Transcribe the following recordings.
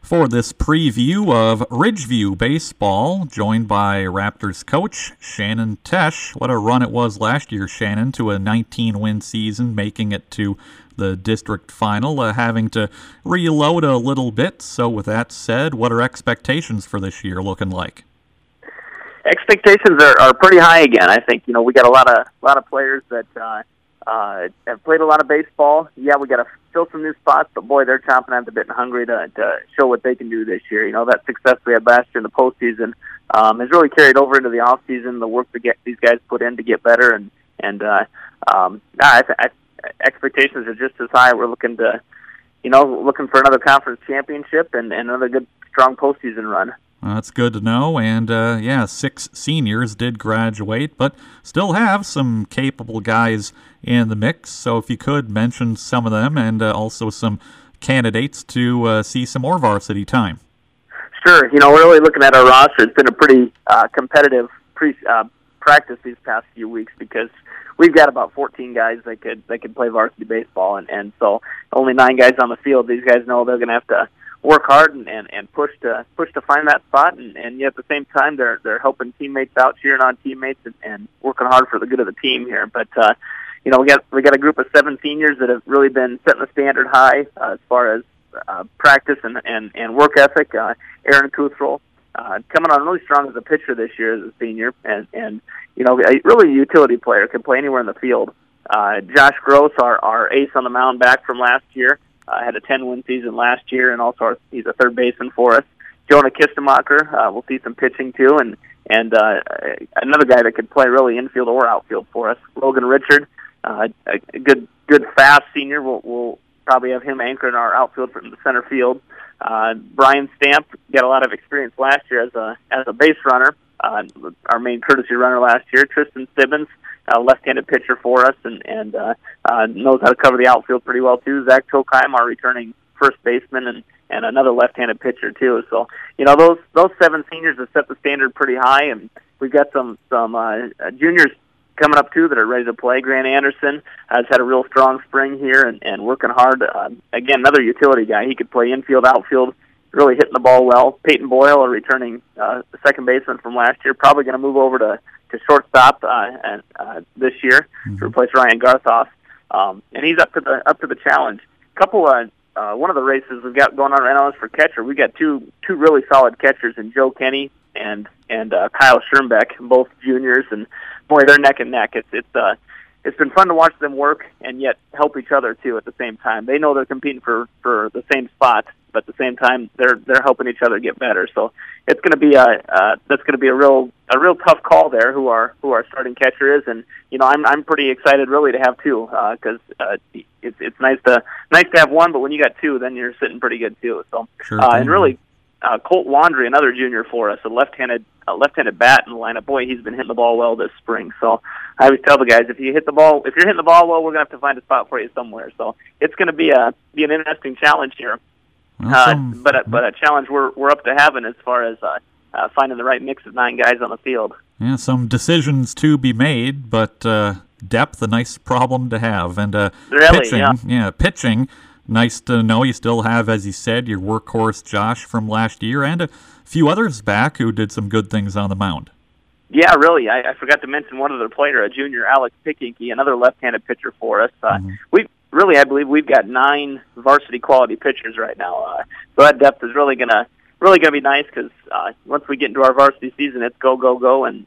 for this preview of Ridgeview Baseball, joined by Raptors coach Shannon Tesh. What a run it was last year, Shannon, to a 19-win season, making it to the district final, having to reload a little bit. So with that said, what are expectations for this year looking like? Expectations are pretty high again. I think we got a lot of players that have played a lot of baseball. Yeah, we got to fill some new spots, but boy, they're chomping at the bit and hungry to show what they can do this year. That success we had last year in the postseason has really carried over into the off season. The work that these guys put in to get better, expectations are just as high. We're looking for another conference championship and another good, strong postseason run. That's good to know, and 6 seniors did graduate, but still have some capable guys in the mix, so if you could mention some of them and also some candidates to see some more varsity time. Sure. We're really looking at our roster. It's been a pretty competitive practice these past few weeks because we've got about 14 guys that could play varsity baseball, and so only 9 guys on the field. These guys know they're going to have to work hard and push to find that spot, and yet at the same time they're helping teammates out, cheering on teammates, and working hard for the good of the team here. But we got a group of 7 seniors that have really been setting the standard high as far as practice and work ethic. Aaron Kuthrell coming on really strong as a pitcher this year as a senior, and really a utility player, can play anywhere in the field. Josh Gross, our ace on the mound back from last year. Had a 10-win season last year, and also he's a third baseman for us. Jonah Kistemacher, we'll see some pitching too, and another guy that could play really infield or outfield for us. Logan Richard, a good fast senior. We'll probably have him anchoring our outfield from the center field. Brian Stamp got a lot of experience last year as a base runner. Our main courtesy runner last year. Tristan Sibbins, a left-handed pitcher for us, and knows how to cover the outfield pretty well too. Zach Tokheim, our returning first baseman, and another left-handed pitcher too. So those 7 seniors have set the standard pretty high, and we've got some juniors coming up too that are ready to play. Grant Anderson has had a real strong spring here and working hard. Again, another utility guy. He could play infield, outfield, really hitting the ball well. Peyton Boyle, a returning second baseman from last year, probably going to move over to shortstop this year to replace Ryan Garthoff, and he's up to the challenge. One of the races we've got going on right now is for catcher. We got two really solid catchers in Joe Kenny and Kyle Schirmbeck, both juniors, and boy, they're neck and neck. It's been fun to watch them work and yet help each other too at the same time. They know they're competing for the same spot, but at the same time they're helping each other get better. So it's going to be a real tough call there who our starting catcher is, and I'm pretty excited really to have 2 because it's nice to have 1, but when you got 2, then you're sitting pretty good too. So sure and really Colt Wandry, another junior for us, a left-handed bat in the lineup. Boy, he's been hitting the ball well this spring. So I always tell the guys, if you're hitting the ball well, we're gonna have to find a spot for you somewhere. So it's gonna be an interesting challenge here. But a challenge we're up to having as far as finding the right mix of 9 guys on the field. Yeah, some decisions to be made, but depth, a nice problem to have. And really, pitching, nice to know you still have, as you said, your workhorse Josh from last year and a few others back who did some good things on the mound. Yeah, really. I forgot to mention one other player, a junior, Alex Pickinky, another left-handed pitcher for us. I believe we've got 9 varsity quality pitchers right now. So that depth is really gonna be nice because once we get into our varsity season, it's go, and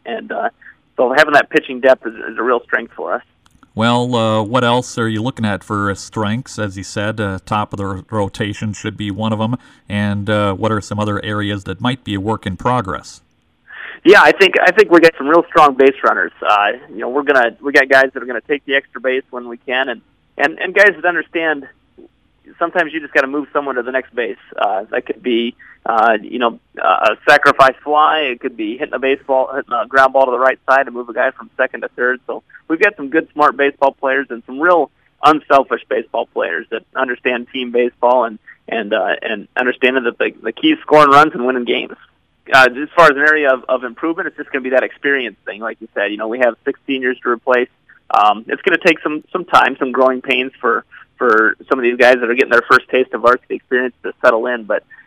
so having that pitching depth is a real strength for us. Well, what else are you looking at for strengths? As you said, top of the rotation should be one of them. And what are some other areas that might be a work in progress? Yeah, I think we got some real strong base runners. We got guys that are gonna take the extra base when we can, and guys that understand. Sometimes you just got to move someone to the next base. That could be, a sacrifice fly. It could be hitting a ground ball to the right side to move a guy from second to third. So we've got some good, smart baseball players and some real unselfish baseball players that understand team baseball and understanding that the key is scoring runs and winning games. As far as an area of improvement, it's just going to be that experience thing, like you said. We have 6 seniors to replace. It's going to take some time, some growing pains for some of these guys that are getting their first taste of varsity experience to settle in. But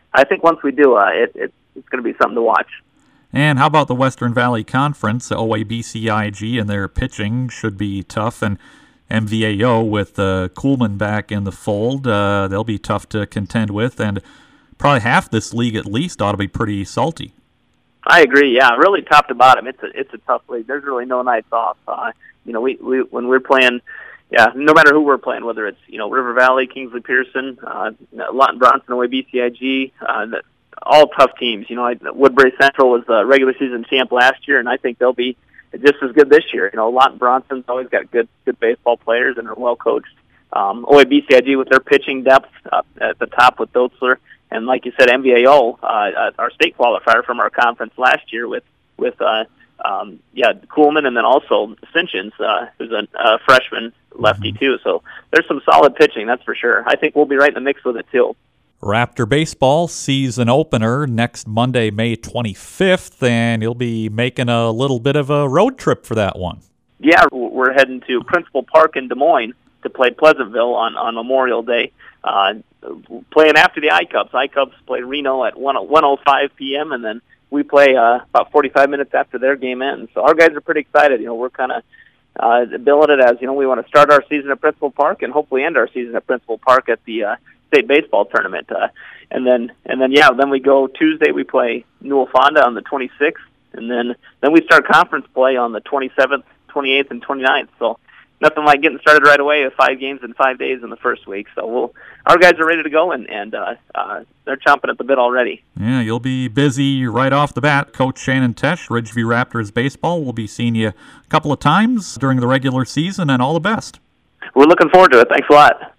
I think once we do, it's going to be something to watch. And how about the Western Valley Conference? OABCIG and their pitching should be tough, and MVAO with Kuhlman back in the fold, they'll be tough to contend with, and probably half this league at least ought to be pretty salty. I agree. Yeah, really top to bottom, it's a tough league. There's really no nights off. We when we're playing, no matter who we're playing, whether it's River Valley, Kingsley Pearson, Lawton Bronson, OABCIG, all tough teams. Woodbury Central was the regular season champ last year, and I think they'll be just as good this year. Lawton Bronson's always got good baseball players and are well coached. OABCIG with their pitching depth at the top with Dotzler, and like you said, MVAO, our state qualifier from our conference last year with Kuhlman, and then also Sinchins, who's a freshman lefty too. So there's some solid pitching, that's for sure. I think we'll be right in the mix with it too. Raptor Baseball season opener next Monday, May 25th, and you'll be making a little bit of a road trip for that one. Yeah, we're heading to Principal Park in Des Moines to play Pleasantville on Memorial Day, playing after the I-Cubs. I-Cubs play Reno at 1:05 p.m., and then we play about 45 minutes after their game ends. So our guys are pretty excited. We're kind of billing it as, we want to start our season at Principal Park and hopefully end our season at Principal Park at the state baseball tournament. And then we go Tuesday, we play Newell Fonda on the 26th, and then we start conference play on the 27th, 28th, and 29th. So nothing like getting started right away with 5 games in 5 days in the first week. So our guys are ready to go, and they're chomping at the bit already. Yeah, you'll be busy right off the bat. Coach Shannon Tesh, Ridgeview Raptors Baseball, will be seeing you a couple of times during the regular season, and all the best. We're looking forward to it. Thanks a lot.